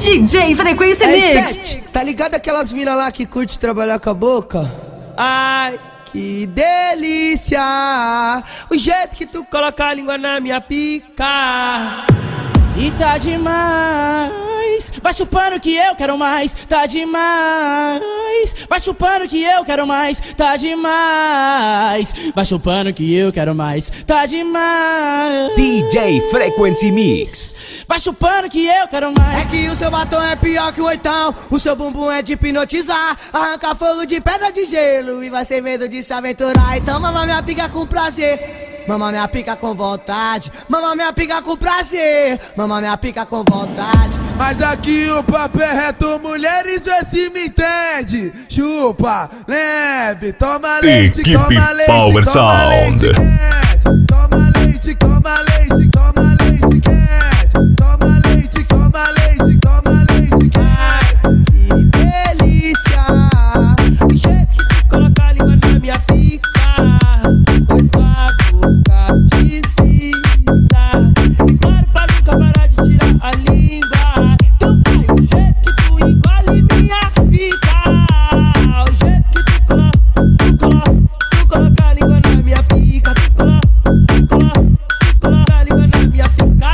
DJ Frequência Mix. Tá ligado aquelas minas lá que curte trabalhar com a boca? Ai, que delícia! O jeito que tu coloca a língua na minha pica. E tá demais, vai chupando que eu quero mais. Tá demais, vai chupando que eu quero mais. Tá demais, vai chupando que eu quero mais. Tá demais. DJ Frequency Mix. Vai chupando que eu quero mais. É que o seu batom é pior que o oitão. O seu bumbum é de hipnotizar. Arranca fogo de pedra de gelo e vai sem medo de se aventurar. Então mama minha pica com prazer. Mama minha pica com vontade, mama minha pica com prazer, mama minha pica com vontade. Mas aqui o papo é reto, mulheres, vê se me entende. Chupa, leve, toma leite, Equipe toma leite, Power toma Sound. leite, quente. Toma leite, toma leite, toma leite, quente. Toma leite, toma leite, toma leite, quente. Que delícia! O jeito que tu coloca a língua na minha pica. Foi tua boca desliza. Claro pra nunca parar de tirar a língua. Então vai o jeito que tu engole minha pica. O jeito que tu coloca a língua na minha pica. Tu coloca a língua na minha pica.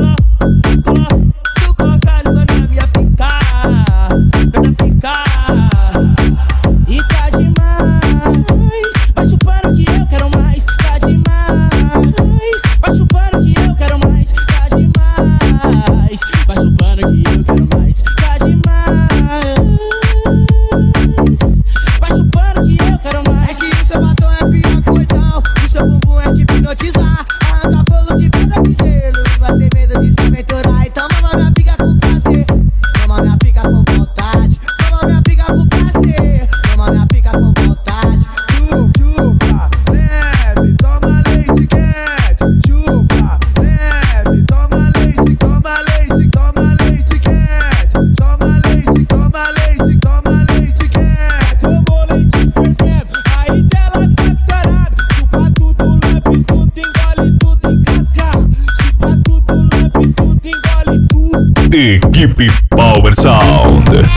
Tu coloca a língua na minha pica. Na minha pica. E tá demais, vai chupando que eu quero mais. Tá demais, vai chupando que eu quero mais. Tá demais, vai chupando que eu quero mais. Tá demais, vai chupando que eu quero É mais. que o seu batom é pior que o oitão. O seu bumbum é de hipnotizar. Arranca fogo de pedra de gelo e vai sem medo de se aventurar. Então mama minha pica com prazer, mama minha pica com vontade, mama minha pica com prazer, mama minha pica com vontade. Chupa, leve, toma leite, quente. Chupa, leve, toma leite, toma leite, toma leite, quente. Toma leite, toma leite, toma leite, quente. Tomou leite fervendo, aí dela tá parada. Chupa tudo, lambe tudo, engole tudo, encasca. Chupa tudo, lambe tudo, engole tudo. Equipe Power Sound.